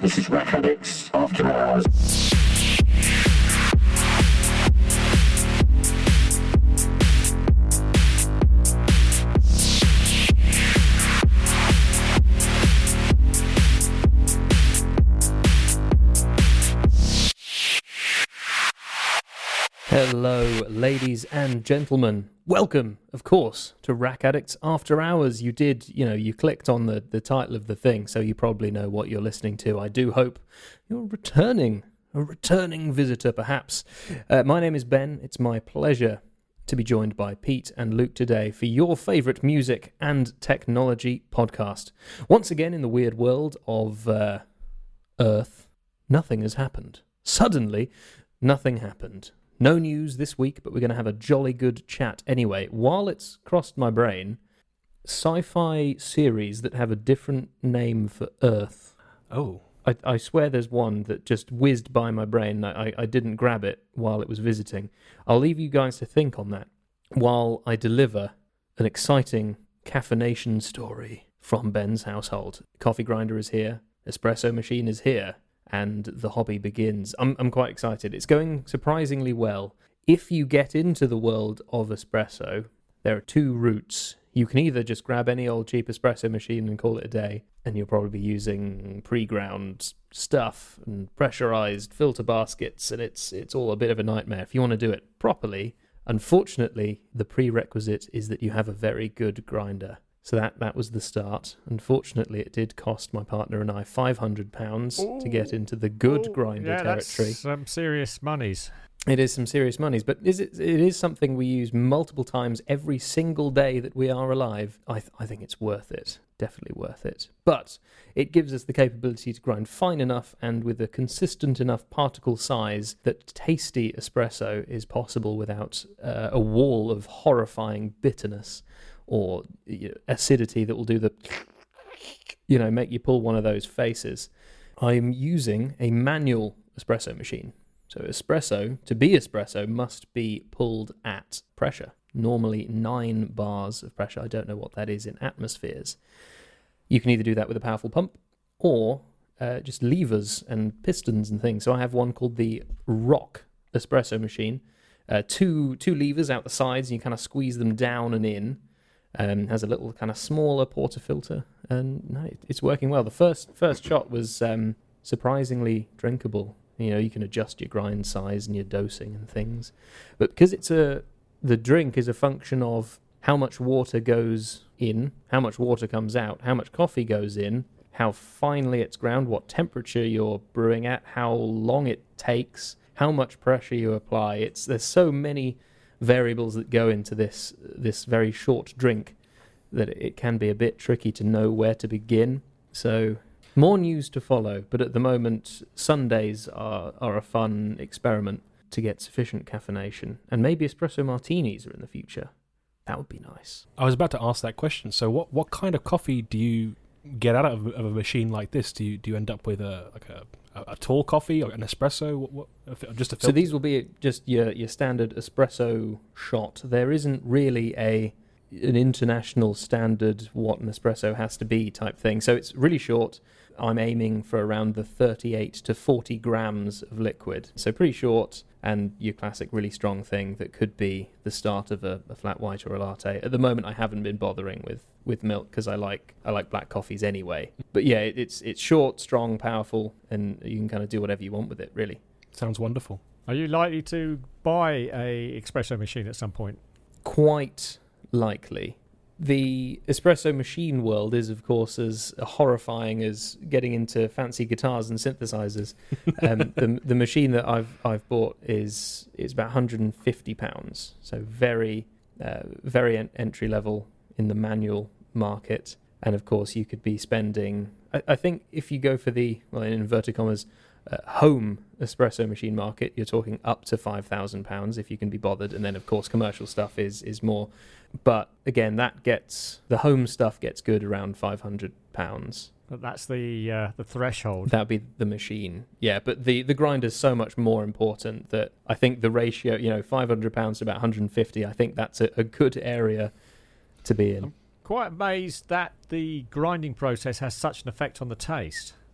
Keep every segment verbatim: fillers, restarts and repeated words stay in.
This is Rack Addicts After Hours. Hello, ladies and gentlemen. Welcome, of course, to Rack Addicts After Hours. You did, you know, you clicked on the, the title of the thing, so you probably know what you're listening to. I do hope you're returning, a returning visitor, perhaps. Uh, my name is Ben. It's my pleasure to be joined by Pete and Luke today for your favourite music and technology podcast. Once again, in the weird world of uh, Earth, nothing has happened. Suddenly, nothing happened. No news this week, but we're going to have a jolly good chat anyway. While it's crossed my brain, sci-fi series that have a different name for Earth. Oh. I, I swear there's one that just whizzed by my brain. I, I didn't grab it while it was visiting. I'll leave you guys to think on that while I deliver an exciting caffeination story from Ben's household. Coffee grinder is here. Espresso machine is here. And the hobby begins. I'm I'm quite excited. It's going surprisingly well. If you get into the world of espresso, there are two routes. You can either just grab any old cheap espresso machine and call it a day, and you'll probably be using pre-ground stuff and pressurized filter baskets, and it's it's all a bit of a nightmare. If you want to do it properly, unfortunately, the prerequisite is that you have a very good grinder. So that, that was the start. Unfortunately, it did cost my partner and I five hundred pounds Ooh. to get into the good Ooh, grinder yeah, territory. That's some serious monies. It is some serious monies, but is it, it is something we use multiple times every single day that we are alive. I, th- I think it's worth it. Definitely worth it. But it gives us the capability to grind fine enough and with a consistent enough particle size that tasty espresso is possible without uh, a wall of horrifying bitterness or you know, acidity that will do the, you know, make you pull one of those faces. I'm using a manual espresso machine. So espresso, to be espresso, must be pulled at pressure. Normally nine bars of pressure. I don't know what that is in atmospheres. You can either do that with a powerful pump or uh, just levers and pistons and things. So I have one called the Rock espresso machine. Uh, two two levers out the sides, and you kind of squeeze them down and in. Um, has a little kind of smaller portafilter, and no, it, it's working well. The first first shot was um, surprisingly drinkable. You know, you can adjust your grind size and your dosing and things, but because it's a the drink is a function of how much water goes in, how much water comes out, how much coffee goes in, how finely it's ground, what temperature you're brewing at, how long it takes, how much pressure you apply. It's there's so many variables that go into this this very short drink that it can be a bit tricky to know where to begin. So more news to follow, but at the moment Sundays are, are a fun experiment to get sufficient caffeination, and maybe espresso martinis are in the future. That would be nice. I was about to ask that question. So what, what kind of coffee do you get out of, of a machine like this? Do you do you end up with a like a A, a tall coffee or an espresso? What, what, just a filter? So these will be just your your standard espresso shot. There isn't really a an international standard what an espresso has to be type thing. So it's really short. I'm aiming for around the thirty-eight to forty grams of liquid. So pretty short, and your classic really strong thing that could be the start of a, a flat white or a latte. At the moment, I haven't been bothering with, with milk because I like I like black coffees anyway. But yeah, it, it's it's short, strong, powerful, and you can kind of do whatever you want with it, really. Sounds wonderful. Are you likely to buy a espresso machine at some point? Quite likely. The espresso machine world is, of course, as horrifying as getting into fancy guitars and synthesizers. Um, the the machine that I've I've bought is is about one hundred fifty pounds, so very uh, very en- entry level in the manual market. And of course, you could be spending. I, I think if you go for the, well, in inverted commas, uh, home espresso machine market, you're talking up to five thousand pounds if you can be bothered. And then, of course, commercial stuff is is more. But again, that gets the home stuff gets good around five hundred pounds. But that's the uh, the threshold. That'd be the machine, yeah. But the the grinder's so much more important that I think the ratio, you know, five hundred pounds to about one hundred fifty. I think that's a, a good area to be in. I'm quite amazed that the grinding process has such an effect on the taste.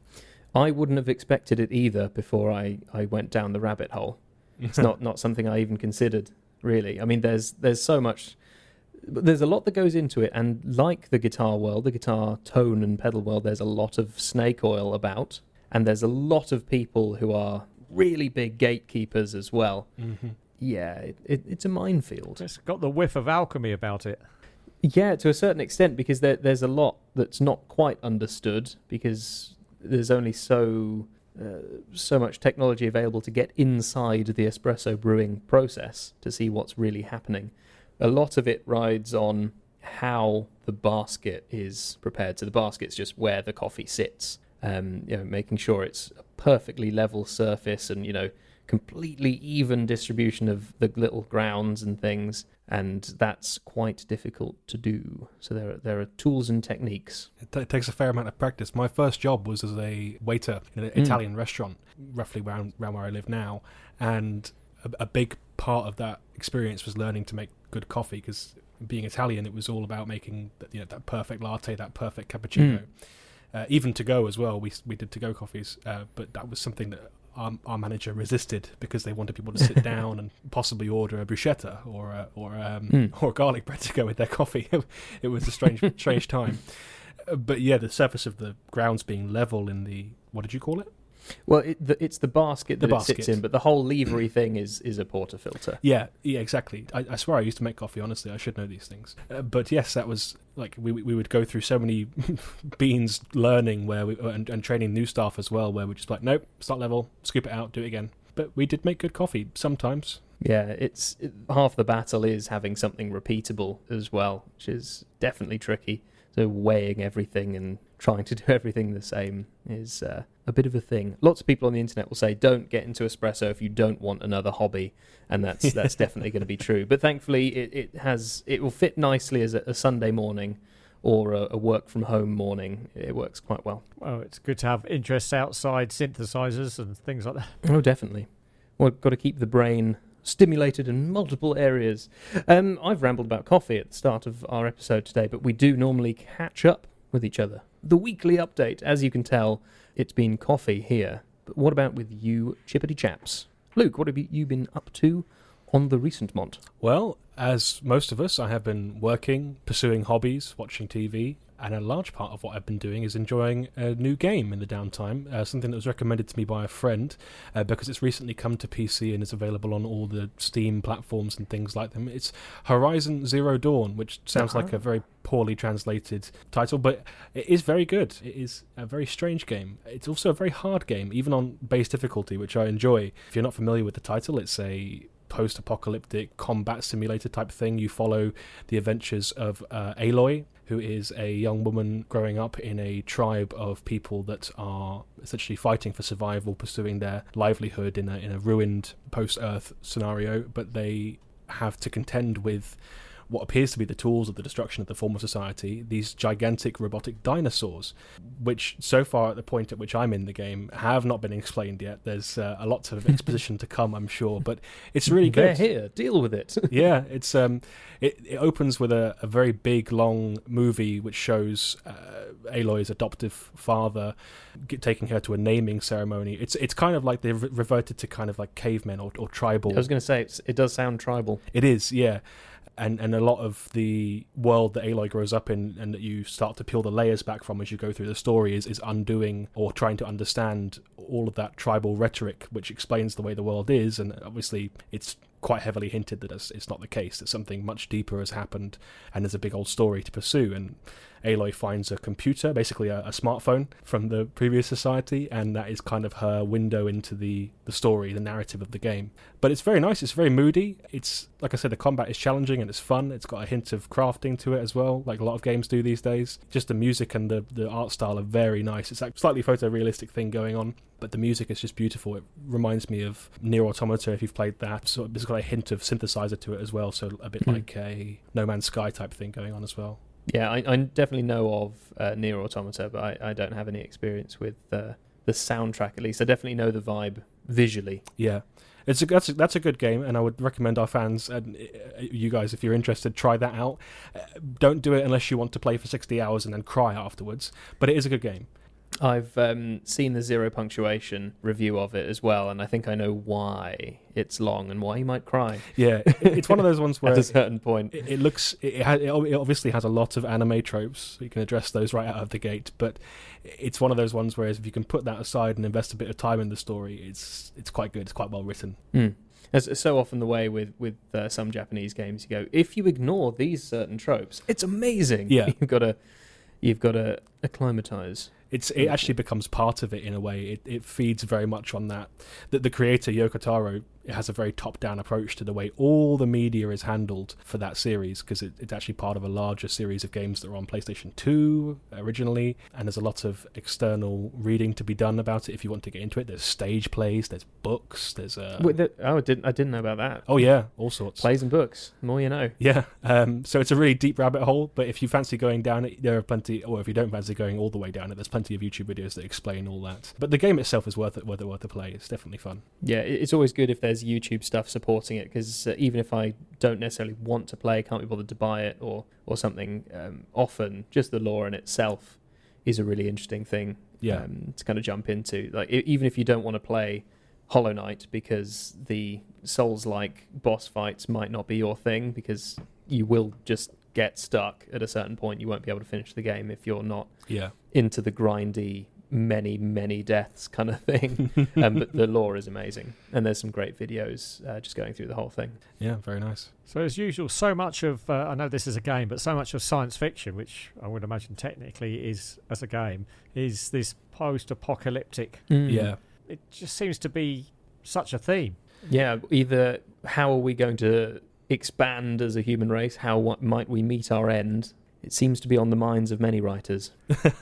I wouldn't have expected it either before I, I went down the rabbit hole. It's not, not something I even considered, really. I mean, there's there's so much... There's a lot that goes into it, and like the guitar world, the guitar tone and pedal world, there's a lot of snake oil about, and there's a lot of people who are really big gatekeepers as well. Mm-hmm. Yeah, it, it, it's a minefield. It's got the whiff of alchemy about it. Yeah, to a certain extent, because there, there's a lot that's not quite understood, because there's only so uh, so much technology available to get inside the espresso brewing process to see what's really happening. A lot of it rides on how the basket is prepared. So the basket's just where the coffee sits, um, you know, making sure it's a perfectly level surface and, you know, completely even distribution of the little grounds and things, and that's quite difficult to do. So there are, there are tools and techniques. It, t- it takes a fair amount of practice. My first job was as a waiter in an Mm. Italian restaurant, roughly around, around where I live now, and a, a big part of that experience was learning to make good coffee, because being Italian, it was all about making that, you know, that perfect latte, that perfect cappuccino. Mm. Uh, even to go as well, we we did to go coffees, uh, but that was something that our, our manager resisted, because they wanted people to sit down and possibly order a bruschetta or a, or um, Mm. or garlic bread to go with their coffee. It was a strange strange time. Uh, But yeah, the surface of the grounds being level in the, what did you call it? Well, it, the, it's the basket The that it basket. sits in, but the whole levery thing is, is a portafilter. Yeah, yeah, exactly. I, I swear I used to make coffee, honestly. I should know these things. Uh, but yes, that was, like, we we would go through so many beans learning where we and, and training new staff as well, where we're just like, nope, it's not level, scoop it out, do it again. But we did make good coffee sometimes. Yeah, it's it, half the battle is having something repeatable as well, which is definitely tricky. So weighing everything and trying to do everything the same is uh, a bit of a thing. Lots of people on the internet will say, don't get into espresso if you don't want another hobby, and that's that's definitely going to be true. But thankfully, it, it has it will fit nicely as a, a Sunday morning or a, a work from home morning. It works quite well. Well, it's good to have interests outside synthesizers and things like that. Oh, definitely. Well, got to keep the brain stimulated in multiple areas. Um, I've rambled about coffee at the start of our episode today, but we do normally catch up with each other. The weekly update, as you can tell, it's been coffee here. But what about with you, chippity chaps? Luke, what have you been up to on the recent mont? Well, as most of us, I have been working, pursuing hobbies, watching T V, and a large part of what I've been doing is enjoying a new game in the downtime, uh, something that was recommended to me by a friend, uh, because it's recently come to P C and is available on all the Steam platforms and things like them. It's Horizon Zero Dawn, which sounds Uh-huh. like a very poorly translated title, but it is very good. It is a very strange game. It's also a very hard game, even on base difficulty, which I enjoy. If you're not familiar with the title, it's a post-apocalyptic combat simulator type thing. You follow the adventures of uh, Aloy, who is a young woman growing up in a tribe of people that are essentially fighting for survival, pursuing their livelihood in a in a ruined post-Earth scenario, but they have to contend with what appears to be the tools of the destruction of the former society, these gigantic robotic dinosaurs, which so far at the point at which I'm in the game have not been explained yet. There's uh, a lot of exposition to come, I'm sure, but it's really They're good. here. Deal with it. Yeah, it's um, it, it opens with a, a very big, long movie which shows uh, Aloy's adoptive father get, taking her to a naming ceremony. It's it's kind of like they've reverted to kind of like cavemen or, or tribal. I was going to say, it's, it does sound tribal. It is, yeah. And and a lot of the world that Aloy grows up in and that you start to peel the layers back from as you go through the story is, is undoing or trying to understand all of that tribal rhetoric which explains the way the world is. And obviously it's quite heavily hinted that it's, it's not the case, that something much deeper has happened and there's a big old story to pursue. And Aloy finds a computer, basically a, a smartphone from the previous society, and that is kind of her window into the, the story, the narrative of the game. But it's very nice, it's very moody. It's, like I said, the combat is challenging and it's fun. It's got a hint of crafting to it as well, like a lot of games do these days. Just the music and the, the art style are very nice. It's like a slightly photorealistic thing going on, but the music is just beautiful. It reminds me of Nier Automata, if you've played that. So it's got a hint of synthesizer to it as well, so a bit Hmm. like a No Man's Sky type thing going on as well. Yeah, I, I definitely know of uh, Nier Automata, but I, I don't have any experience with uh, the soundtrack, at least. I definitely know the vibe visually. Yeah, it's a, that's a, that's a good game, and I would recommend our fans and uh, you guys, if you're interested, try that out. Uh, don't do it unless you want to play for sixty hours and then cry afterwards, but it is a good game. I've um, seen the Zero Punctuation review of it as well, and I think I know why it's long and why you might cry. Yeah, it, it's one of those ones where at a certain point. It, it looks, it, has, it obviously has a lot of anime tropes, so you can address those right out of the gate. But it's one of those ones where if you can put that aside and invest a bit of time in the story, it's it's quite good. It's quite well written. Mm. As so often the way with with uh, some Japanese games, you go, if you ignore these certain tropes, it's amazing. Yeah, you've got to you've got to acclimatize. It's it actually becomes part of it in a way. It it feeds very much on that. That the creator Yoko Taro has a very top-down approach to the way all the media is handled for that series, because it, it's actually part of a larger series of games that were on PlayStation two originally, and there's a lot of external reading to be done about it if you want to get into it. There's stage plays, there's books, there's uh... Wait, the, oh, I didn't I didn't know about that. Oh yeah, all sorts. Plays and books, the more you know. Yeah, um, so it's a really deep rabbit hole. But if you fancy going down it, there are plenty. Or if you don't fancy going all the way down it, there's plenty of YouTube videos that explain all that. But the game itself is worth it, worth it, worth the play. It's definitely fun. Yeah, it's always good if there's YouTube stuff supporting it, because uh, even if I don't necessarily want to play, can't be bothered to buy it or or something, um, often just the lore in itself is a really interesting thing. Yeah. Um, to kind of jump into. Like e- even if you don't want to play Hollow Knight because the Souls-like boss fights might not be your thing, because you will just get stuck at a certain point. You won't be able to finish the game if you're not yeah. into the grindy many many deaths kind of thing. um, but the lore is amazing, and there's some great videos uh, just going through the whole thing. Yeah, very nice. So as usual, so much of uh, I know this is a game, but so much of science fiction, which I would imagine technically is as a game, is this post-apocalyptic. Mm. Yeah, it just seems to be such a theme. Yeah, either how are we going to expand as a human race, how what might we meet our end. It seems to be on the minds of many writers.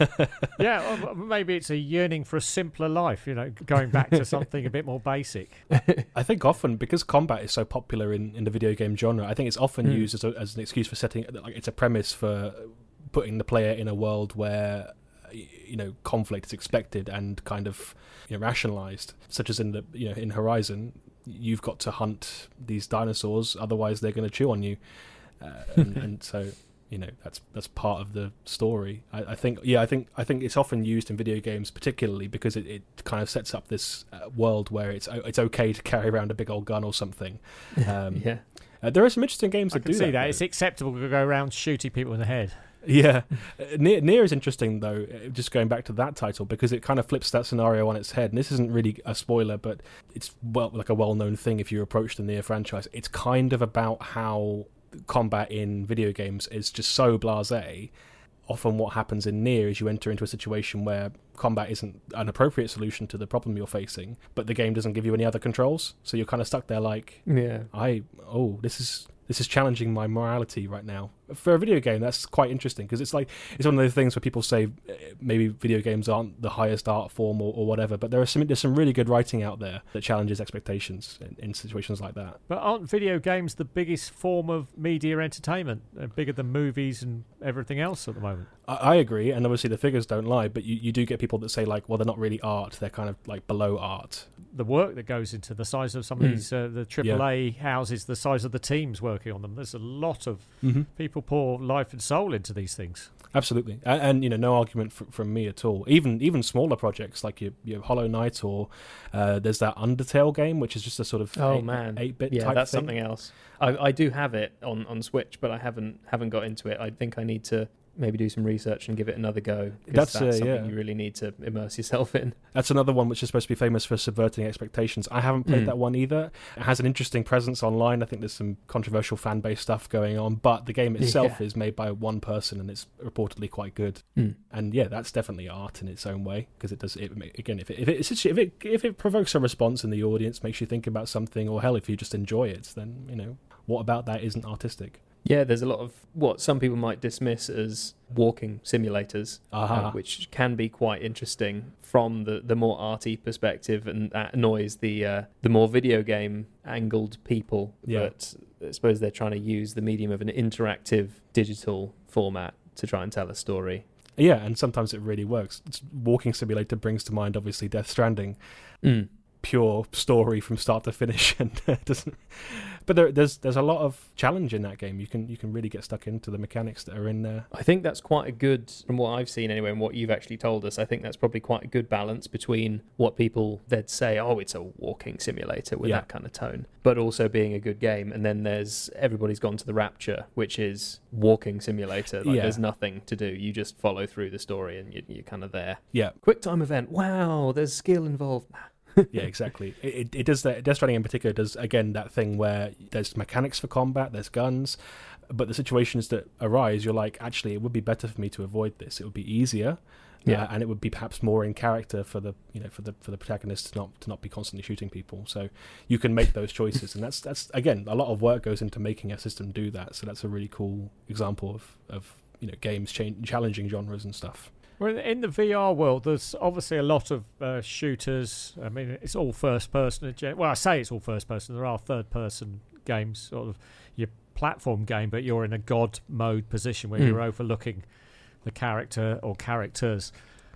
Yeah, or maybe it's a yearning for a simpler life, you know, going back to something a bit more basic. I think often, because combat is so popular in, in the video game genre, I think it's often mm. used as, a, as an excuse for setting, like it's a premise for putting the player in a world where, you know, conflict is expected and kind of, you know, rationalized, such as in the, you know, in Horizon, you've got to hunt these dinosaurs, otherwise they're going to chew on you. Uh, and, and so... You know, that's that's part of the story. I, I think, yeah, I think I think it's often used in video games, particularly because it, it kind of sets up this uh, world where it's it's okay to carry around a big old gun or something. Um, yeah, uh, there are some interesting games I that can do see that. that. Though. It's acceptable to go around shooting people in the head. Yeah, Nier, Nier is interesting though. Just going back to that title, because it kind of flips that scenario on its head. And this isn't really a spoiler, but it's well like a well-known thing if you approach the Nier franchise. It's kind of about how combat in video games is just so blasé. Often what happens in Nier is you enter into a situation where combat isn't an appropriate solution to the problem you're facing, but the game doesn't give you any other controls, so you're kind of stuck there like, yeah, I oh this is this is challenging my morality right now. For a video game, that's quite interesting, because it's like it's one of those things where people say maybe video games aren't the highest art form or, or whatever, but there are some there's some really good writing out there that challenges expectations in, in situations like that. But aren't video games the biggest form of media entertainment, uh, bigger than movies and everything else at the moment? I, I agree, and obviously the figures don't lie, but you, you do get people that say like, well, they're not really art; they're kind of like below art. The work that goes into the size of some of mm. these uh, the triple A yeah. houses, the size of the teams working on them. There's a lot of mm-hmm. people pour life and soul into these things. Absolutely, and, and you know, no argument f- from me at all. Even even smaller projects like your, your Hollow Knight, or uh, there's that Undertale game, which is just a sort of oh eight, man eight bit yeah type that's thing. something else. I, I do have it on, on Switch, but I haven't haven't got into it. I think I need to maybe do some research and give it another go. That's, that's uh, something yeah. you really need to immerse yourself in. That's another one which is supposed to be famous for subverting expectations. I haven't played mm. that one either. It has an interesting presence online. I think there's some controversial fan base stuff going on, but the game itself yeah. is made by one person and it's reportedly quite good. Mm. And yeah, that's definitely art in its own way, because it does it again. If it if it if it if it provokes a response in the audience, makes you think about something, or hell, if you just enjoy it, then you know what about that isn't artistic. Yeah, there's a lot of what some people might dismiss as walking simulators, uh-huh. uh, which can be quite interesting from the, the more arty perspective, and that annoys the uh, the more video game angled people. Yeah. But I suppose they're trying to use the medium of an interactive digital format to try and tell a story. Yeah, and sometimes it really works. Walking simulator brings to mind, obviously, Death Stranding. Mm. pure story from start to finish, and it doesn't. But there, there's there's a lot of challenge in that game. You can you can really get stuck into the mechanics that are in there. I think that's quite a good, from what I've seen anyway, and what you've actually told us, I think that's probably quite a good balance between what people they'd say, oh, it's a walking simulator with Yeah. that kind of tone, but also being a good game. And then there's everybody's gone to the Rapture, which is walking simulator. Like Yeah. there's nothing to do. You just follow through the story and you, you're kind of there. Yeah, Quick time event. Wow, there's skill involved. yeah, exactly. It, it, it does that. Death Stranding in particular does again that thing where there's mechanics for combat, there's guns, but the situations that arise, you're like, actually, it would be better for me to avoid this. It would be easier, Yeah. uh, and it would be perhaps more in character for the you know for the for the protagonist to not to not be constantly shooting people. So you can make those choices, and that's that's again a lot of work goes into making a system do that. So that's a really cool example of of you know games change, challenging genres and stuff. Well, in the V R world, there's obviously a lot of uh, shooters. I mean, it's all first person. Well, I say it's all first person. There are third person games, sort of your platform game, but you're in a god mode position where Mm. you're overlooking the character or characters.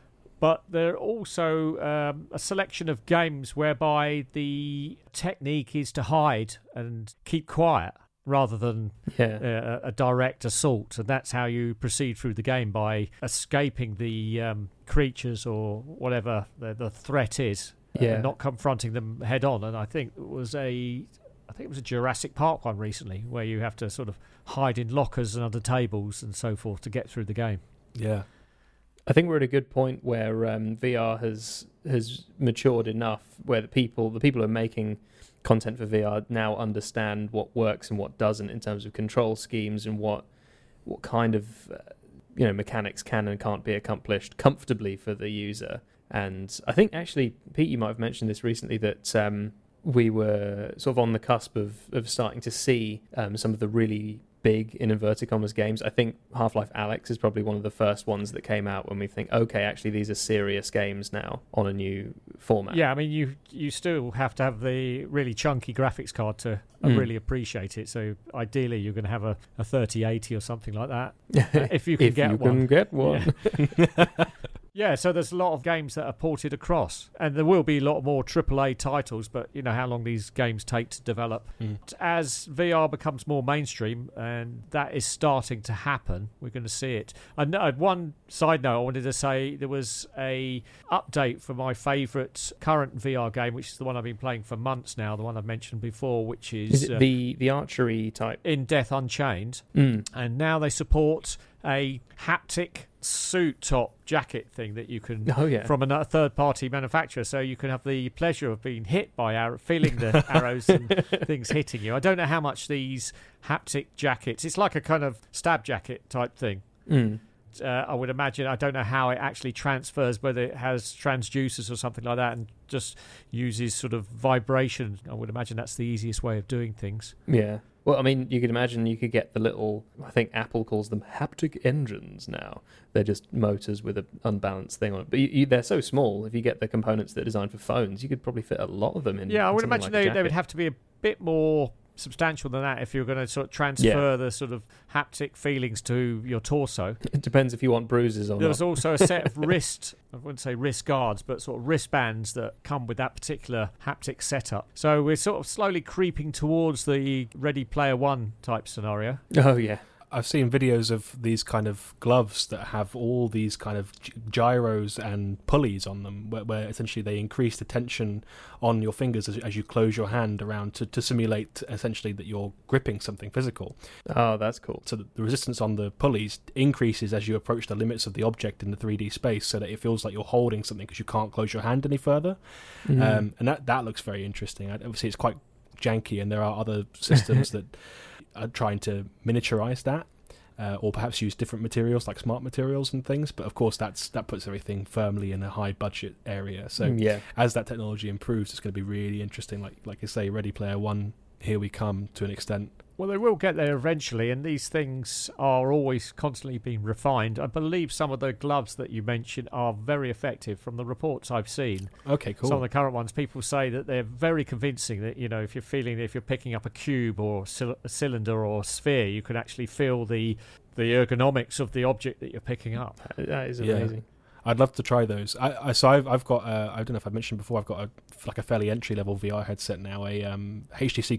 But there are also um, a selection of games whereby the technique is to hide and keep quiet rather than Yeah. uh, a direct assault, and that's how you proceed through the game, by escaping the um, creatures or whatever the, the threat is, Yeah. uh, not confronting them head on. And I think it was a, I think it was a Jurassic Park one recently, where you have to sort of hide in lockers and under tables and so forth to get through the game. Yeah, I think we're at a good point where um, V R has has matured enough where the people the people who are making content for V R now understand what works and what doesn't in terms of control schemes and what what kind of uh, you know mechanics can and can't be accomplished comfortably for the user. And I think actually, Pete, you might have mentioned this recently, that um, we were sort of on the cusp of of starting to see um, some of the really big, in inverted commas, games. I think Half-Life Alyx is probably one of the first ones that came out when we think, okay, actually these are serious games now on a new format. Yeah, I mean, you you still have to have the really chunky graphics card to uh, Mm. really appreciate it. So ideally, you're going to have a, a thirty eighty or something like that, uh, if you can if get you one. can get one. Yeah. Yeah, so there's a lot of games that are ported across, and there will be a lot more triple A titles, but you know how long these games take to develop. Mm. As V R becomes more mainstream, and that is starting to happen, we're going to see it. And uh, one side note I wanted to say, there was a update for my favourite current V R game, which is the one I've been playing for months now, the one I've mentioned before, which is, Is it uh, the, the archery type? In Death Unchained. Mm. And now they support a haptic suit top jacket thing that you can Oh, yeah. from a third party manufacturer, so you can have the pleasure of being hit by arrow, feeling the arrows and things hitting you. I don't know how much these haptic jackets, it's like a kind of stab jacket type thing. Mm. Uh, I would imagine, I don't know how it actually transfers, whether it has transducers or something like that and just uses sort of vibration. I would imagine that's the easiest way of doing things. Yeah. Well, I mean, you could imagine you could get the little, I think Apple calls them haptic engines now. They're just motors with an unbalanced thing on it. But you, you, they're so small, if you get the components that are designed for phones, you could probably fit a lot of them in. Yeah, I in would something imagine like a they, they would jacket. have to be a bit more substantial than that if you're going to sort of transfer Yeah. the sort of haptic feelings to your torso. It depends if you want bruises or There not. was also a set of wrist, I wouldn't say wrist guards, but sort of wristbands that come with that particular haptic setup. So we're sort of slowly creeping towards the Ready Player One type scenario. Oh, yeah. I've seen videos of these kind of gloves that have all these kind of gy- gyros and pulleys on them, where, where essentially they increase the tension on your fingers as, as you close your hand around to, to simulate essentially that you're gripping something physical. Oh, that's cool. So that the resistance on the pulleys increases as you approach the limits of the object in the three D space, so that it feels like you're holding something because you can't close your hand any further. Mm. Um, and that, that looks very interesting. Obviously, it's quite janky, and there are other systems that are trying to miniaturize that, uh, or perhaps use different materials like smart materials and things. But of course, that's that puts everything firmly in a high budget area. So yeah. as that technology improves, it's going to be really interesting. Like like I say, Ready Player One, here we come to an extent. Well, they will get there eventually, and these things are always constantly being refined. I believe some of the gloves that you mentioned are very effective from the reports I've seen. Okay, cool. Some of the current ones, people say that they're very convincing, that, you know, if you're feeling, if you're picking up a cube or cyl- a cylinder or a sphere, you can actually feel the the ergonomics of the object that you're picking up. That is Yeah. amazing. I'd love to try those. I, I so I've I've got uh, I don't know if I mentioned before. I've got a like a fairly entry level V R headset now, a um, H T C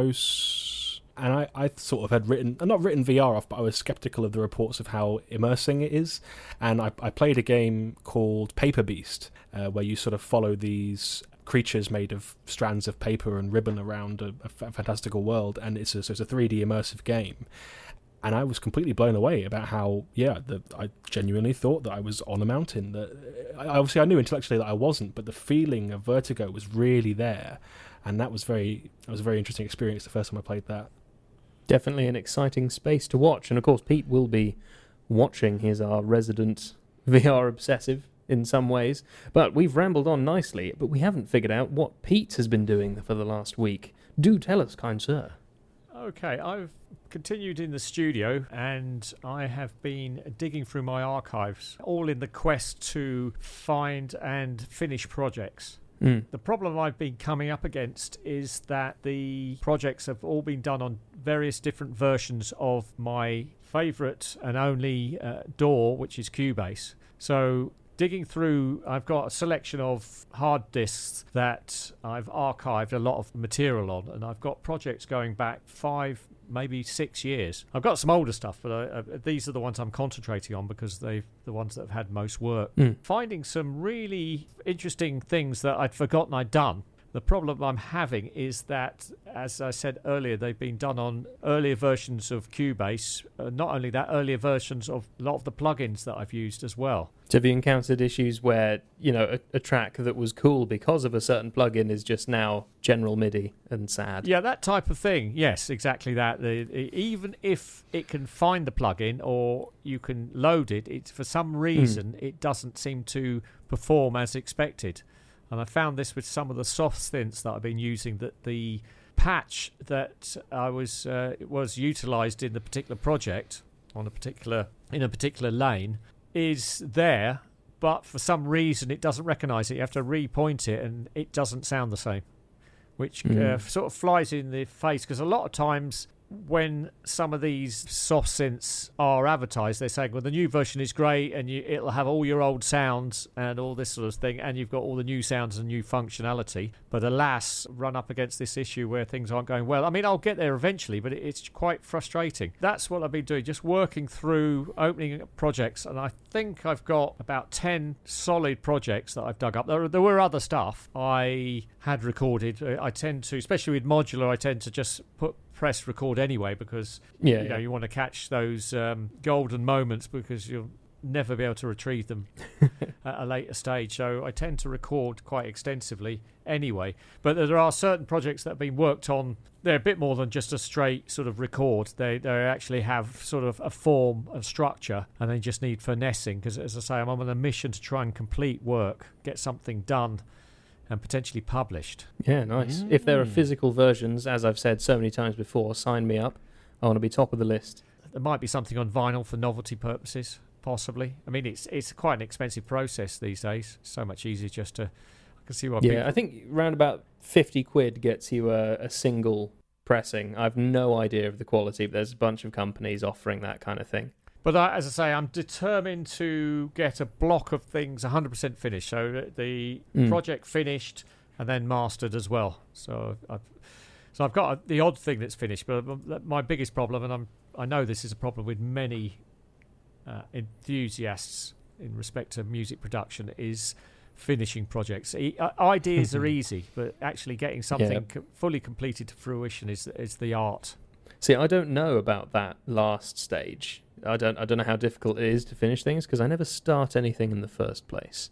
Cosmos, and I, I sort of had written not written V R off, but I was skeptical of the reports of how immersing it is. And I, I played a game called Paper Beast, uh, where you sort of follow these creatures made of strands of paper and ribbon around a, a fantastical world, and it's a, so it's a three D immersive game. And I was completely blown away about how, yeah, the, I genuinely thought that I was on a mountain. That I, obviously, I knew intellectually that I wasn't, but the feeling of vertigo was really there, and that was very, that was a very interesting experience the first time I played that. Definitely an exciting space to watch, and of course, Pete will be watching. He's our resident V R obsessive in some ways, but we've rambled on nicely. But we haven't figured out what Pete has been doing for the last week. Do tell us, kind sir. Okay, I've continued in the studio and I have been digging through my archives, all in the quest to find and finish projects. Mm. The problem I've been coming up against is that the projects have all been done on various different versions of my favourite and only uh, D A W, which is Cubase. So digging through, I've got a selection of hard disks that I've archived a lot of material on, and I've got projects going back five, maybe six years. I've got some older stuff, but I, uh, these are the ones I'm concentrating on because they're the ones that have had most work. Mm. Finding some really interesting things that I'd forgotten I'd done. The problem I'm having is that, as I said earlier, they've been done on earlier versions of Cubase. Uh, not only that, earlier versions of a lot of the plugins that I've used as well. So have you encountered issues where, you know, a, a track that was cool because of a certain plugin is just now general MIDI and sad? Yeah, that type of thing. Yes, exactly that. The, the, even if it can find the plugin or you can load it, it's for some reason mm. it doesn't seem to perform as expected. And I found this with some of the soft synths that I've been using, that the patch that I was uh, was utilised in the particular project on a particular in a particular lane is there, but for some reason it doesn't recognise it. You have to repoint it, and it doesn't sound the same, which mm. uh, sort of flies in the face, because a lot of times when some of these soft synths are advertised, they're saying, well, the new version is great and you, it'll have all your old sounds and all this sort of thing, and you've got all the new sounds and new functionality. But alas, run up against this issue where things aren't going well. I mean, I'll get there eventually, but it's quite frustrating. That's what I've been doing, just working through opening projects, and I think I've got about ten solid projects that I've dug up. There, there were other stuff I had recorded. I tend to, especially with modular, I tend to just put press record anyway, because yeah, you know yeah. you want to catch those um, golden moments, because you'll never be able to retrieve them at a later stage. So I tend to record quite extensively anyway. But there are certain projects that have been worked on. They're a bit more than just a straight sort of record. They they actually have sort of a form, a structure, and they just need finessing, because, as I say, I'm on a mission to try and complete work, get something done and potentially published. Yeah, nice. Mm. If there are physical versions, as I've said so many times before, sign me up. I want to be top of the list. There might be something on vinyl for novelty purposes, possibly. I mean, it's it's quite an expensive process these days. It's so much easier just to... I can see why Yeah, people... I think round about fifty quid gets you a, a single pressing. I've no idea of the quality, but there's a bunch of companies offering that kind of thing. But uh, as I say, I'm determined to get a block of things one hundred percent finished. So the Mm. project finished and then mastered as well. So I've, so I've got a, the odd thing that's finished. But my biggest problem, and I'm, I know this is a problem with many uh, enthusiasts in respect to music production, is finishing projects. E- ideas are easy, but actually getting something Yeah. co- fully completed to fruition is is the art. See, I don't know about that last stage. I don't I don't know how difficult it is to finish things, because I never start anything in the first place.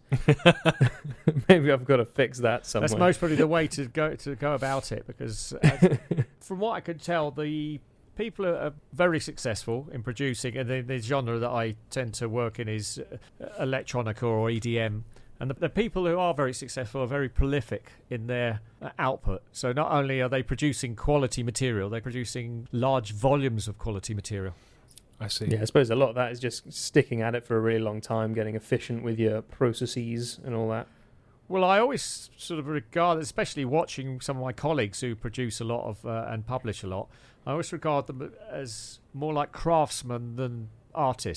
Maybe I've got to fix that somewhere. That's most probably the way to go to go about it, because as, from what I could tell, the people are, are very successful in producing, and the, the genre that I tend to work in is uh, electronica or E D M. And the, the people who are very successful are very prolific in their uh, output. So not only are they producing quality material, they're producing large volumes of quality material. I see. Yeah, I suppose a lot of that is just sticking at it for a really long time, getting efficient with your processes and all that. Well, I always sort of regard, especially watching some of my colleagues who produce a lot of uh, and publish a lot, I always regard them as more like craftsmen than artists.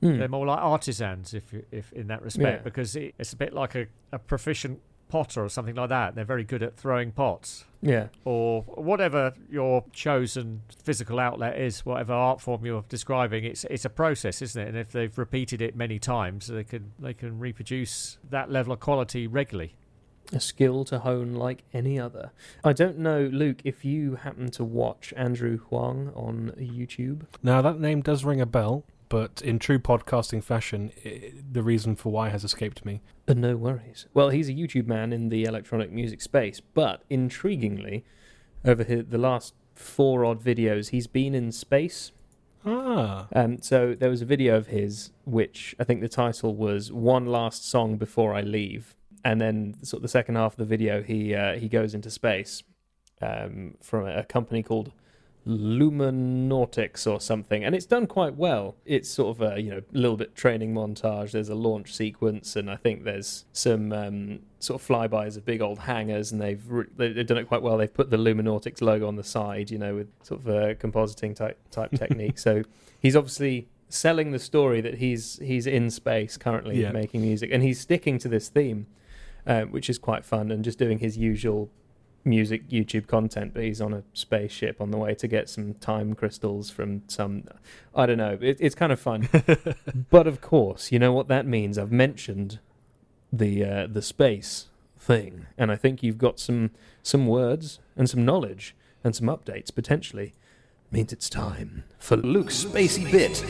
Hmm. They're more like artisans, if you- if in that respect, Yeah. because it, it's a bit like a, a proficient potter or something like that. They're very good at throwing pots. Yeah. Or whatever your chosen physical outlet is, whatever art form you're describing, it's it's a process, isn't it? And if they've repeated it many times, they can they can reproduce that level of quality regularly. A skill to hone like any other. I don't know, Luke, if you happen to watch Andrew Huang on YouTube. Now, that name does ring a bell, but in true podcasting fashion, I the reason for why has escaped me. Uh, no worries. Well, he's a YouTube man in the electronic music space, but intriguingly, over his, the last four odd videos, he's been in space. Ah. Um, so there was a video of his, which I think the title was "One Last Song Before I Leave," and then sort of the second half of the video, he uh, he goes into space um, from a company called Luminautics or something, and it's done quite well. It's sort of a you know a little bit training montage. There's a launch sequence, and I think there's some um, sort of flybys of big old hangars, and they've re- they've done it quite well. They've put the Luminautics logo on the side, you know, with sort of a compositing type type technique. So he's obviously selling the story that he's he's in space currently Yeah. making music, and he's sticking to this theme, uh, which is quite fun, and just doing his usual music YouTube content, but he's on a spaceship on the way to get some time crystals from some, I don't know, it, it's kind of fun. But of course, you know what that means. I've mentioned the uh, the space thing, and I think you've got some some words and some knowledge and some updates potentially. It means it's time for Luke's Spacey Bit.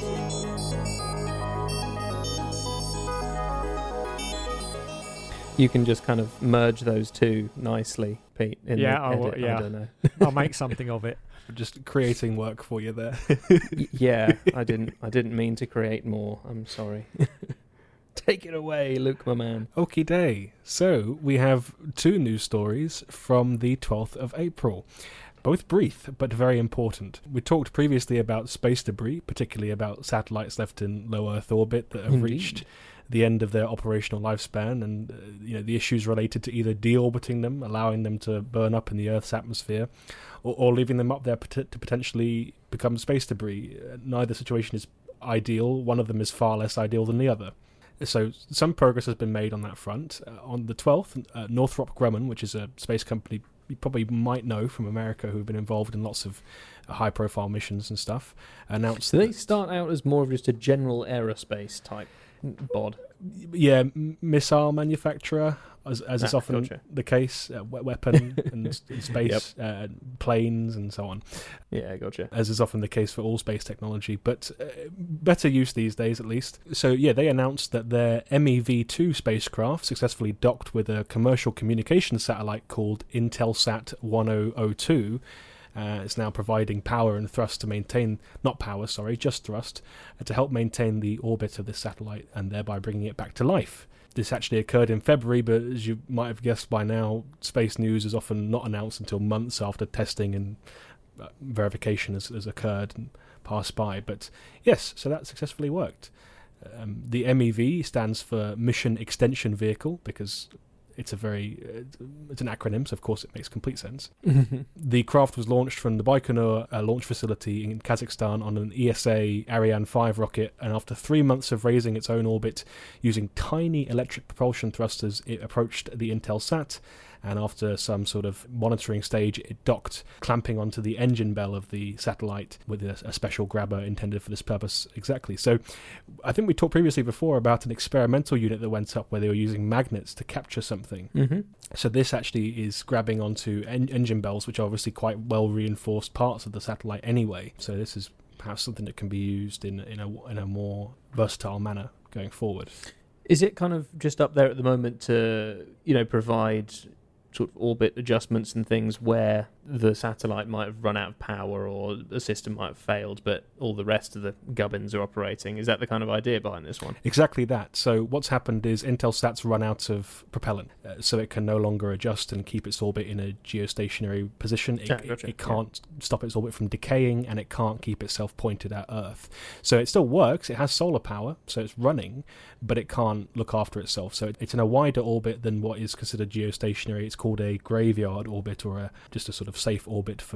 You can just kind of merge those two nicely, Pete. In Yeah, the I will- edit. yeah. I don't know. I'll make something of it. Just creating work for you there. Y- yeah, I didn't. I didn't mean to create more. I'm sorry. Take it away, Luke, my man. Okie day. So we have two news stories from the twelfth of April. Both brief, but very important. We talked previously about space debris, particularly about satellites left in low Earth orbit that have Indeed. reached the end of their operational lifespan, and uh, you know the issues related to either deorbiting them, allowing them to burn up in the Earth's atmosphere, or, or leaving them up there pot- to potentially become space debris. Uh, neither situation is ideal. One of them is far less ideal than the other. So some progress has been made on that front. Uh, on the twelfth, uh, Northrop Grumman, which is a space company you probably might know from America, who've been involved in lots of uh, high-profile missions and stuff, announced. So they that- start out as more of just a general aerospace type bod. yeah, m- missile manufacturer, as, as is Ah, often gotcha. the case, uh, we- weapon and s- and space, uh, planes and so on, Yeah, gotcha. as is often the case for all space technology, but uh, better use these days at least. So yeah, they announced that their M E V two spacecraft successfully docked with a commercial communications satellite called Intelsat ten oh two. Uh, it's now providing power and thrust to maintain, not power, sorry, just thrust, uh, to help maintain the orbit of this satellite and thereby bringing it back to life. This actually occurred in February, but as you might have guessed by now, space news is often not announced until months after testing and uh, verification has, has occurred and passed by. But yes, so that successfully worked. Um, the M E V stands for Mission Extension Vehicle because it's a very uh, it's an acronym, so of course it makes complete sense. The craft was launched from the Baikonur uh, launch facility in Kazakhstan on an E S A Ariane five rocket, and after three months of raising its own orbit using tiny electric propulsion thrusters, it approached the Intelsat, and after some sort of monitoring stage, it docked, clamping onto the engine bell of the satellite with a, a special grabber intended for this purpose exactly. So I think we talked previously before about an experimental unit that went up where they were using magnets to capture something. Mm-hmm. So this actually is grabbing onto en- engine bells, which are obviously quite well reinforced parts of the satellite anyway. So this is perhaps something that can be used in in a in a more versatile manner going forward. Is it kind of just up there at the moment to, you know, provide sort of orbit adjustments and things where the satellite might have run out of power or the system might have failed, but all the rest of the gubbins are operating? Is that the kind of idea behind this one? Exactly that. So what's happened is Intelsat's run out of propellant, uh, so it can no longer adjust and keep its orbit in a geostationary position. It, Yeah, gotcha. it, it can't stop its orbit from decaying, and it can't keep itself pointed at Earth. So it still works. It has solar power, so it's running, but it can't look after itself. So it, it's in a wider orbit than what is considered geostationary. It's called a graveyard orbit, or a, just a sort of safe orbit for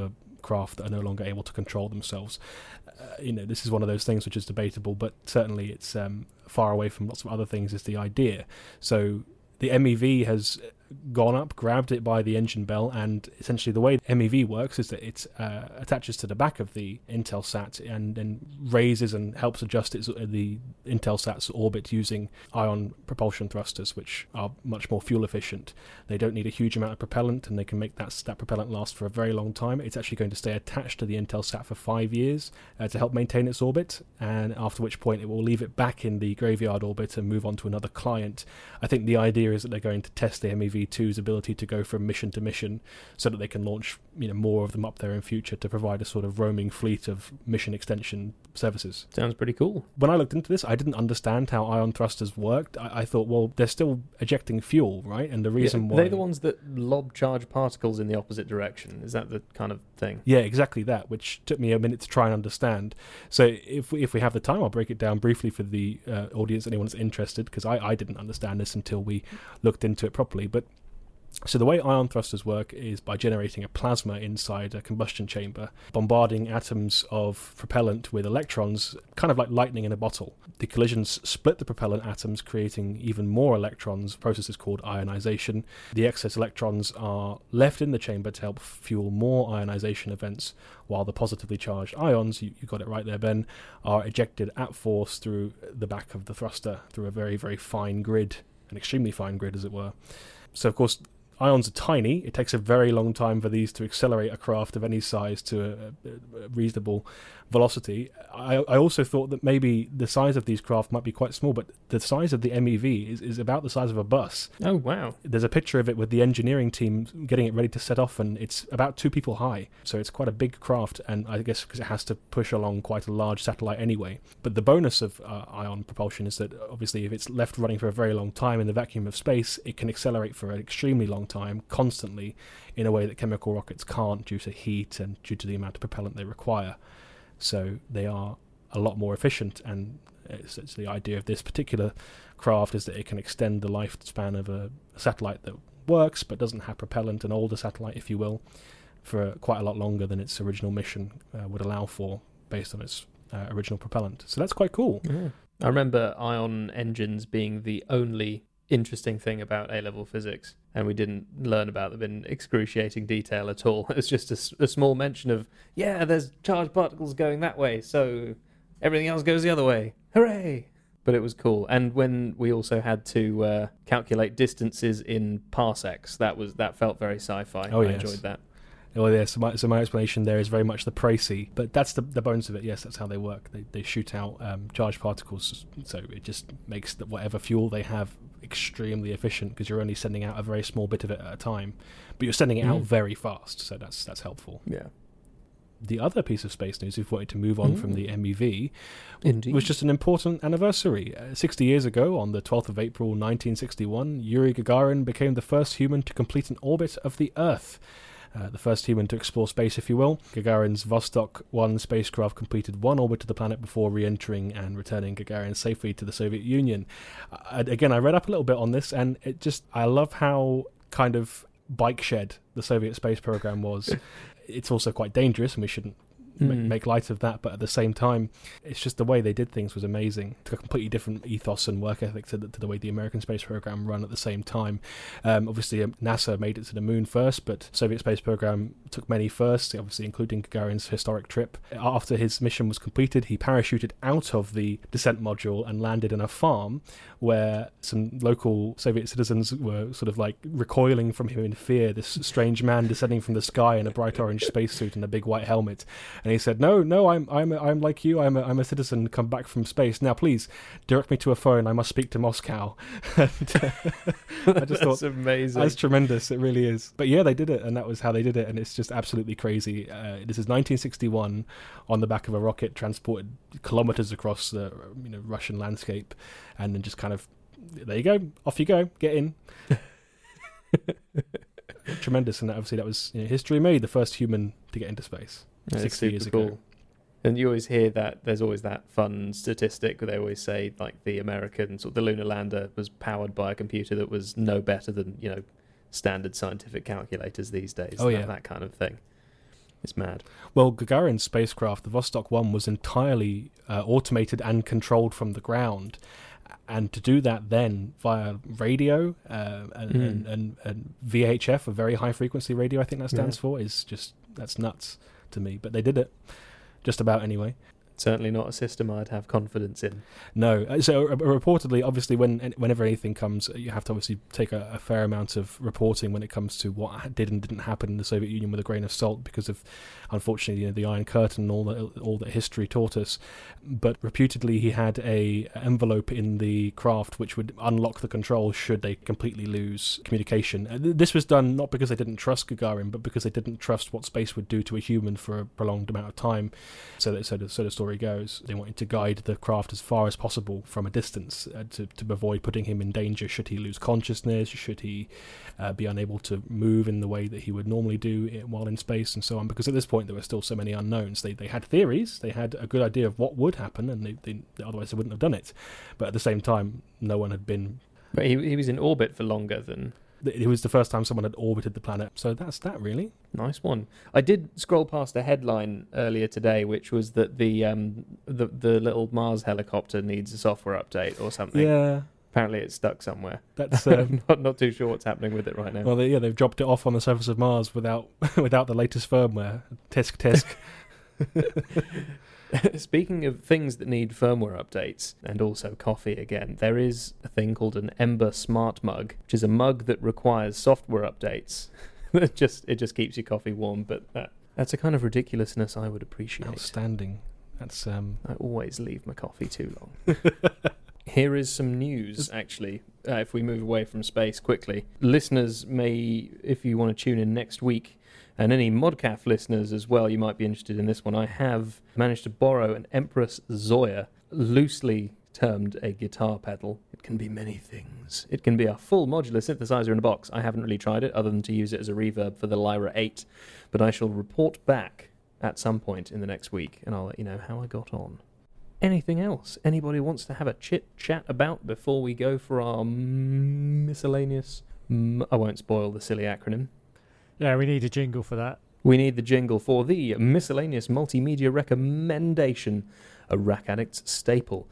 craft that are no longer able to control themselves. Uh, you know, this is one of those things which is debatable, but certainly it's um, far away from lots of other things is the idea. So the M E V has gone up, grabbed it by the engine bell, and essentially the way M E V works is that it uh, attaches to the back of the Intelsat and then raises and helps adjust its, uh, the Intelsat's orbit using ion propulsion thrusters, which are much more fuel efficient. They don't need a huge amount of propellant, and they can make that, that propellant last for a very long time. It's actually going to stay attached to the Intelsat for five years uh, to help maintain its orbit, and after which point it will leave it back in the graveyard orbit and move on to another client. I think the idea is that they're going to test the M E V two's ability to go from mission to mission so that they can launch, you know, more of them up there in future to provide a sort of roaming fleet of mission extension services. Sounds pretty cool. When I looked into this, I didn't understand how ion thrusters worked. I, I thought, well, they're still ejecting fuel, right? And the reason yeah, why... They're the ones that lob charged particles in the opposite direction. Is that the kind of thing? Yeah, exactly that, which took me a minute to try and understand. So if we, if we have the time, I'll break it down briefly for the uh, audience, anyone that's interested, because I, I didn't understand this until we looked into it properly. But so the way ion thrusters work is by generating a plasma inside a combustion chamber, bombarding atoms of propellant with electrons, kind of like lightning in a bottle. The collisions split the propellant atoms, creating even more electrons. The process is called ionization. The excess electrons are left in the chamber to help fuel more ionization events, while the positively charged ions, you, you got it right there, Ben, are ejected at force through the back of the thruster, through a very, very fine grid, an extremely fine grid, as it were. So, of course, ions are tiny. It takes a very long time for these to accelerate a craft of any size to a, a reasonable velocity. I, I also thought that maybe the size of these craft might be quite small, but the size of the M E V is, is about the size of a bus. Oh, wow. There's a picture of it with the engineering team getting it ready to set off, and it's about two people high. So it's quite a big craft, and I guess because it has to push along quite a large satellite anyway. But the bonus of uh, ion propulsion is that obviously if it's left running for a very long time in the vacuum of space, it can accelerate for an extremely long time, constantly, in a way that chemical rockets can't due to heat and due to the amount of propellant they require. So they are a lot more efficient, and it's, it's the idea of this particular craft is that it can extend the lifespan of a, a satellite that works but doesn't have propellant, an older satellite, if you will, for quite a lot longer than its original mission uh, would allow for, based on its uh, original propellant. So that's quite cool. Yeah. I remember ion engines being the only interesting thing about A-level physics, and we didn't learn about them in excruciating detail at all. It's just a, a small mention of, yeah, there's charged particles going that way, so everything else goes the other way. Hooray! But it was cool. And when we also had to uh, calculate distances in parsecs, that was that felt very sci-fi. Oh, I yes. enjoyed that. Oh, yeah, so my, so my explanation there is very much the précis, but that's the the bones of it. Yes, that's how they work. They they shoot out um, charged particles, so it just makes the, whatever fuel they have extremely efficient, because you're only sending out a very small bit of it at a time, but you're sending it Mm. out very fast, so that's that's helpful. Yeah. The other piece of space news, if we wanted to move on Mm. from the M E V, Indeed. was just an important anniversary. Uh, sixty years ago, on the twelfth of April nineteen sixty-one, Yuri Gagarin became the first human to complete an orbit of the Earth. Uh, the first human to explore space, if you will. Gagarin's Vostok one spacecraft completed one orbit of the planet before re-entering and returning Gagarin safely to the Soviet Union. Uh, again, I read up a little bit on this, and it just, I love how kind of bike shed the Soviet space program was. It's also quite dangerous, and we shouldn't Mm. ma- make light of that, but at the same time, it's just the way they did things was amazing. It took a completely different ethos and work ethic to the, to the way the American space program run at the same time. Um, obviously, um, NASA made it to the moon first, but Soviet space program took many firsts, obviously including Gagarin's historic trip. After his mission was completed, he parachuted out of the descent module and landed in a farm where some local Soviet citizens were sort of like recoiling from him in fear, this strange man descending from the sky in a bright orange spacesuit and a big white helmet. And he said, no, no, I'm I'm I'm like you. I'm a, I'm a citizen come back from space. Now, please, direct me to a phone. I must speak to Moscow. and, uh, I just That's thought, amazing. that's tremendous. It really is. But yeah, they did it, and that was how they did it. And it's just absolutely crazy. Uh, this is nineteen sixty-one on the back of a rocket transported kilometers across the you know Russian landscape, and then just kind of, there you go, off you go, get in. Tremendous. And obviously that was you know, history made, the first human to get into space. That's sixty years super ago. cool. And you always hear that there's always that fun statistic where they always say like the American sort of the lunar lander was powered by a computer that was no better than you know standard scientific calculators these days. Oh, that, yeah. that kind of thing. It's mad. Well, Gagarin's spacecraft, the Vostok one, was entirely uh, automated and controlled from the ground. And to do that then via radio uh, and, Mm. and, and, and V H F, a very high frequency radio, I think that stands Yeah. for, is just, that's nuts to me. But they did it, just about anyway. Certainly not a system I'd have confidence in. No. Uh, So uh, reportedly, obviously, when whenever anything comes, you have to obviously take a, a fair amount of reporting when it comes to what did and didn't happen in the Soviet Union with a grain of salt, because of, unfortunately, you know, the Iron Curtain and all that all that history taught us. But reputedly, he had a envelope in the craft which would unlock the controls should they completely lose communication. Uh, th- This was done not because they didn't trust Gagarin, but because they didn't trust what space would do to a human for a prolonged amount of time. So that so the, so the story goes. They wanted to guide the craft as far as possible from a distance uh, to, to avoid putting him in danger should he lose consciousness, should he uh, be unable to move in the way that he would normally do it while in space, and so on. Because at this point there were still so many unknowns. They they had theories, they had a good idea of what would happen, and they, they otherwise they wouldn't have done it. But at the same time, no one had been. But he he was in orbit for longer than... It was the first time someone had orbited the planet. So that's that, really. Nice one. I did scroll past a headline earlier today, which was that the um the the little Mars helicopter needs a software update or something. Yeah, Apparently it's stuck somewhere. that's. Um, not not too sure what's happening with it right now. well, they, yeah, they've dropped it off on the surface of Mars without without the latest firmware. Tisk tisk. Speaking of things that need firmware updates, and also coffee again, there is a thing called an Ember Smart Mug, which is a mug that requires software updates. It just it just keeps your coffee warm, but that that's a kind of ridiculousness I would appreciate. Outstanding. That's um. I always leave my coffee too long. Here is some news, actually, uh, if we move away from space quickly. Listeners may, if you want to tune in next week, and any Modcaf listeners as well, you might be interested in this one. I have managed to borrow an Empress Zoya, loosely termed a guitar pedal. It can be many things. It can be a full modular synthesizer in a box. I haven't really tried it, other than to use it as a reverb for the Lyra eight, but I shall report back at some point in the next week, and I'll let you know how I got on. Anything else anybody wants to have a chit-chat about before we go for our miscellaneous... M- I won't spoil the silly acronym. Yeah, we need a jingle for that. We need the jingle for the miscellaneous multimedia recommendation, a Rack Addict's staple.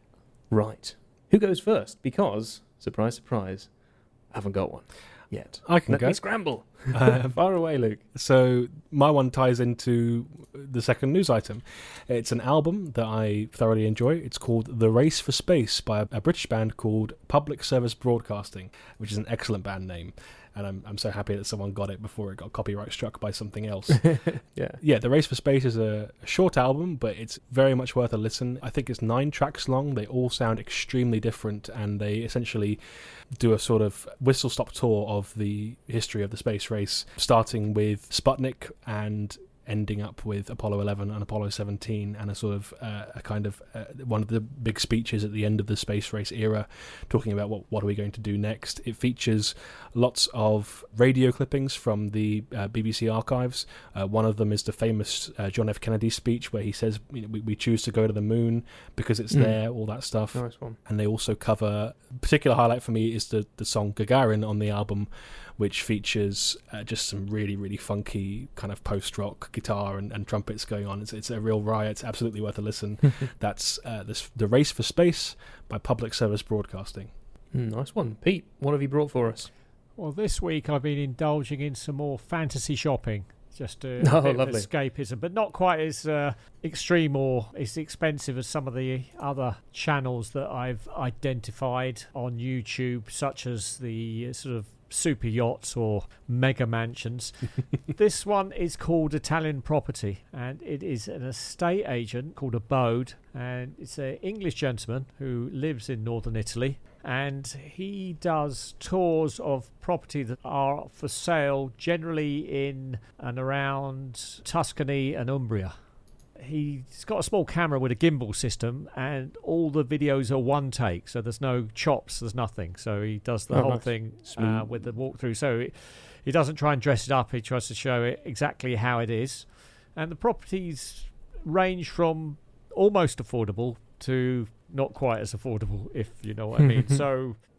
Right. Who goes first? Because, surprise, surprise, I haven't got one yet. I can Let go. me scramble. Um, Far away, Luke. So my one ties into the second news item. It's an album that I thoroughly enjoy. It's called The Race for Space by a, a British band called Public Service Broadcasting, which is an excellent band name. And I'm I'm so happy that someone got it before it got copyright struck by something else. Yeah. Yeah, The Race for Space is a, a short album, but it's very much worth a listen. I think it's nine tracks long. They all sound extremely different, and they essentially do a sort of whistle-stop tour of the history of the space race, starting with Sputnik and ending up with Apollo eleven and Apollo seventeen, and a sort of uh, a kind of uh, one of the big speeches at the end of the space race era, talking about what what are we going to do next. It features lots of radio clippings from the uh, B B C archives. Uh, one of them is the famous uh, John F. Kennedy speech where he says, you know, we, we choose to go to the moon because it's Mm. there, all that stuff. Nice one. And they also cover, a particular highlight for me is the, the song Gagarin on the album, which features uh, just some really, really funky kind of post-rock guitar and, and trumpets going on. It's, it's a real riot. It's absolutely worth a listen. That's uh, this, The Race for Space by Public Service Broadcasting. Mm, nice one. Pete, what have you brought for us? Well, this week I've been indulging in some more fantasy shopping. Just a, Oh, a bit lovely. of escapism, but not quite as uh, extreme or as expensive as some of the other channels that I've identified on YouTube, such as the uh, sort of super yachts or mega mansions. This one is called Italian Property, and it is an estate agent called Abode, and it's an English gentleman who lives in northern Italy, and he does tours of property that are for sale generally in and around Tuscany and Umbria. He's got a small camera with a gimbal system, and all the videos are one take, so there's no chops, there's nothing. So he does the Oh, whole nice. thing uh, Smooth. with the walkthrough. So he, he doesn't try and dress it up, he tries to show it exactly how it is. And the properties range from almost affordable to not quite as affordable, if you know what I mean. So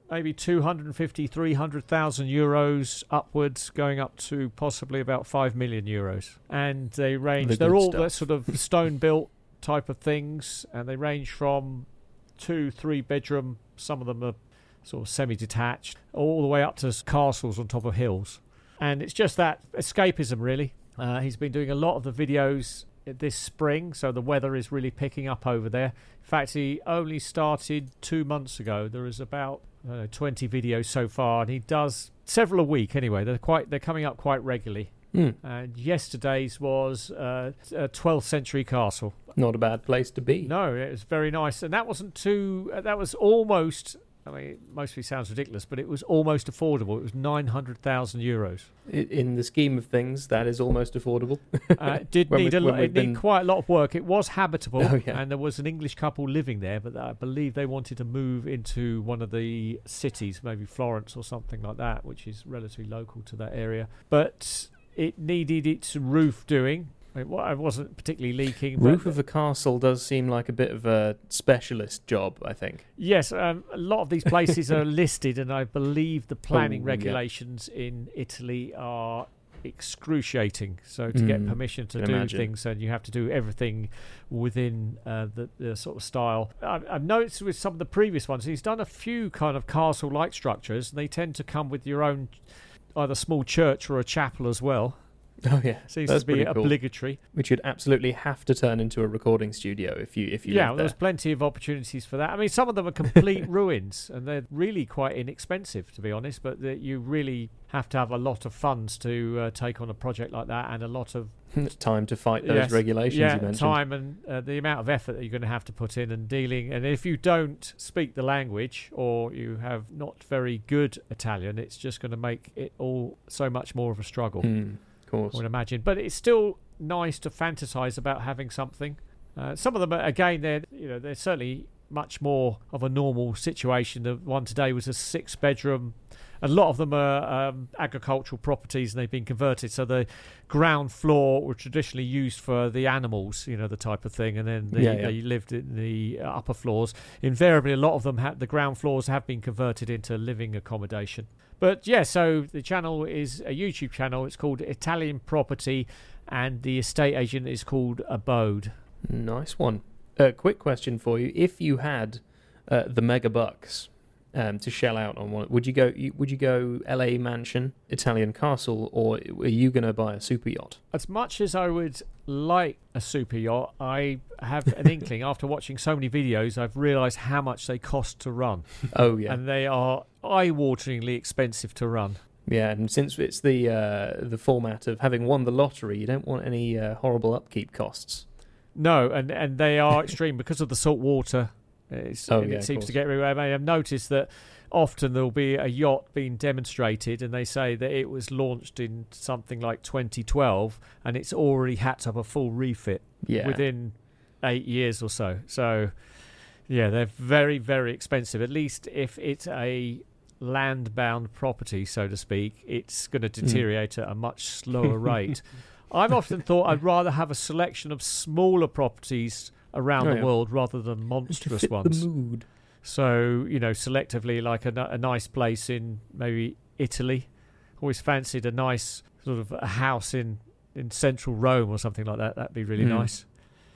maybe two hundred fifty, three hundred thousand euros upwards, going up to possibly about five million euros. And they range, The they're good all stuff. the sort of stone built type of things, and they range from two, three bedroom, some of them are sort of semi-detached, all the way up to castles on top of hills. And it's just that escapism, really. Uh, he's been doing a lot of the videos this spring, so the weather is really picking up over there. In fact, he only started two months ago. There is about uh, twenty videos so far, and he does several a week anyway. They're quite they're coming up quite regularly. Mm. And yesterday's was uh, a twelfth century castle. Not a bad place to be. No, it was very nice, and that wasn't too. Uh, that was almost. I mean, it mostly sounds ridiculous, but it was almost affordable. It was nine hundred thousand euros. I- In the scheme of things, that is almost affordable. Uh, it did When need we- a when lot. we've It needed been- quite a lot of work. It was habitable, Oh, yeah. and there was an English couple living there, but I believe they wanted to move into one of the cities, maybe Florence or something like that, which is relatively local to that area. But it needed its roof doing. It wa- it wasn't particularly leaking. but- Roof of a castle does seem like a bit of a specialist job, I think. Yes, um, a lot of these places are listed, and I believe the planning Oh, yeah. regulations in Italy are excruciating. So to get Mm, permission to can do imagine. things, and you have to do everything within uh, the, the sort of style. I, I've noticed with some of the previous ones, he's done a few kind of castle-like structures, and they tend to come with your own either small church or a chapel as well. Oh yeah, Seems that's to be pretty cool. obligatory. Which you'd absolutely have to turn into a recording studio if you if you Yeah, lived there's there. plenty of opportunities for that. I mean, some of them are complete ruins, and they're really quite inexpensive, to be honest. But that you really have to have a lot of funds to uh, take on a project like that, and a lot of It's time to fight those yes, regulations yeah, you mentioned. time and uh, the amount of effort that you're going to have to put in and dealing. And if you don't speak the language, or you have not very good Italian, it's just going to make it all so much more of a struggle. Hmm, of I course. would imagine, but it's still nice to fantasize about having something. Uh, some of them, are, again, they're you know they're certainly much more of a normal situation. The one today was a six-bedroom. A lot of them are um, agricultural properties, and they've been converted. So the ground floor were traditionally used for the animals, you know, the type of thing, and then the, Yeah, yeah. they lived in the upper floors. Invariably, a lot of them had the ground floors have been converted into living accommodation. But yeah, so the channel is a YouTube channel. It's called Italian Property, and the estate agent is called Abode. Nice one. A uh, quick question for you: if you had uh, the mega bucks um, to shell out on one, would you go? you- Would you go L A mansion, Italian castle, or are you going to buy a super yacht? As much as I would like a super yacht, I have an inkling after watching so many videos, I've realised how much they cost to run. Oh yeah, And they are eye-wateringly expensive to run. yeah. And since it's the uh, the format of having won the lottery, you don't want any uh, horrible upkeep costs. No, and, and they are extreme because of the salt water. It's, Oh, and yeah, it of seems course. to get everywhere. I mean, I've noticed that often there'll be a yacht being demonstrated, and they say that it was launched in something like twenty twelve, and it's already had to have a full refit Yeah, within eight years or so. So, yeah, they're very, very expensive. At least if it's a land-bound property, so to speak, it's going to Hmm. deteriorate at a much slower rate. I've often thought I'd rather have a selection of smaller properties around Oh, the yeah. world rather than to monstrous fit ones. the mood. So, you know, selectively, like a, n- a nice place in maybe Italy. Always fancied a nice sort of a house in, in central Rome or something like that. That'd be really Mm. nice.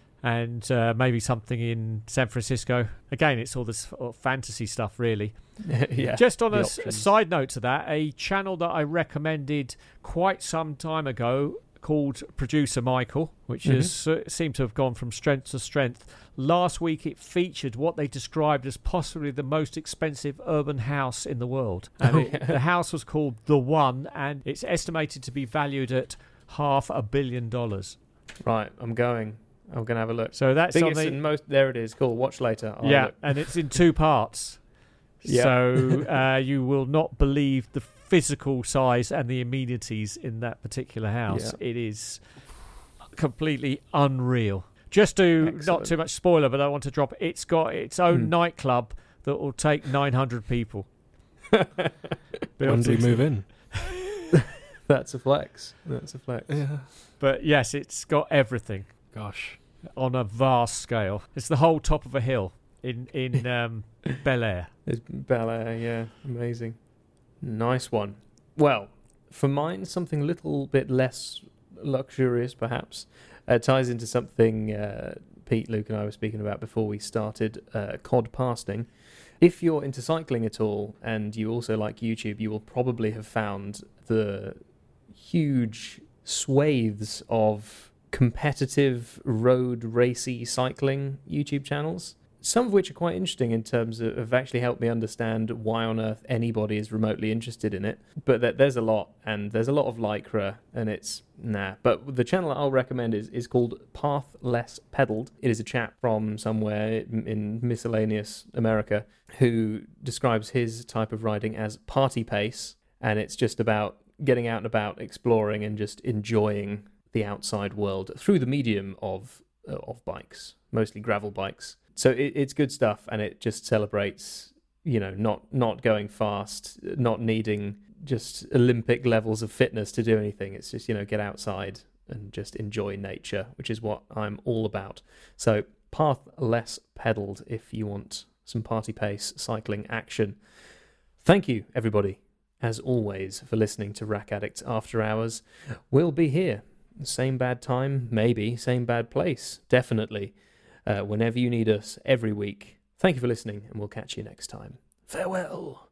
And uh, maybe something in San Francisco. Again, it's all this sort of fantasy stuff, really. Yeah, Just on the a s- options. side note to that, a channel that I recommended quite some time ago called Producer Michael, which Mhm. has uh, seemed to have gone from strength to strength. Last week it featured what they described as possibly the most expensive urban house in the world. And Oh, it- yeah. the house was called The One, and it's estimated to be valued at half a billion dollars. Right, I'm going. I'm going to have a look. So that's on Biggest the... and most. There it is. Cool. Watch later. I'll yeah, look. and it's in two parts. Yeah. So uh, you will not believe the physical size and the amenities in that particular house. Yeah. It is completely unreal. Just to not Excellent. too much spoiler, but I want to drop. It's got its own Hmm. nightclub that will take nine hundred people. When do we move in? That's a flex. That's a flex. Yeah. But yes, it's got everything Gosh. on a vast scale. It's the whole top of a hill. in in um, Bel Air. There's Bel Air, yeah, amazing. Nice one. Well, for mine, something a little bit less luxurious, perhaps. Uh, ties into something uh, Pete, Luke, and I were speaking about before we started, uh, cod pasting. If you're into cycling at all, and you also like YouTube, you will probably have found the huge swathes of competitive road racy cycling YouTube channels, some of which are quite interesting in terms of have actually helped me understand why on earth anybody is remotely interested in it. But that there's a lot, and there's a lot of lycra, and it's nah. But the channel I'll recommend is, is called Path Less Pedaled. It is a chap from somewhere in miscellaneous America who describes his type of riding as party pace, and it's just about getting out and about, exploring, and just enjoying the outside world through the medium of uh, of bikes, mostly gravel bikes. So it, it's good stuff, and it just celebrates, you know, not not going fast, not needing just Olympic levels of fitness to do anything. It's just, you know, get outside and just enjoy nature, which is what I'm all about. So Path Less Pedaled if you want some party pace cycling action. Thank you, everybody, as always, for listening to Rack Addicts After Hours. We'll be here. Same bad time, maybe. Same bad place, definitely. Uh, whenever you need us, every week. Thank you for listening, and we'll catch you next time. Farewell.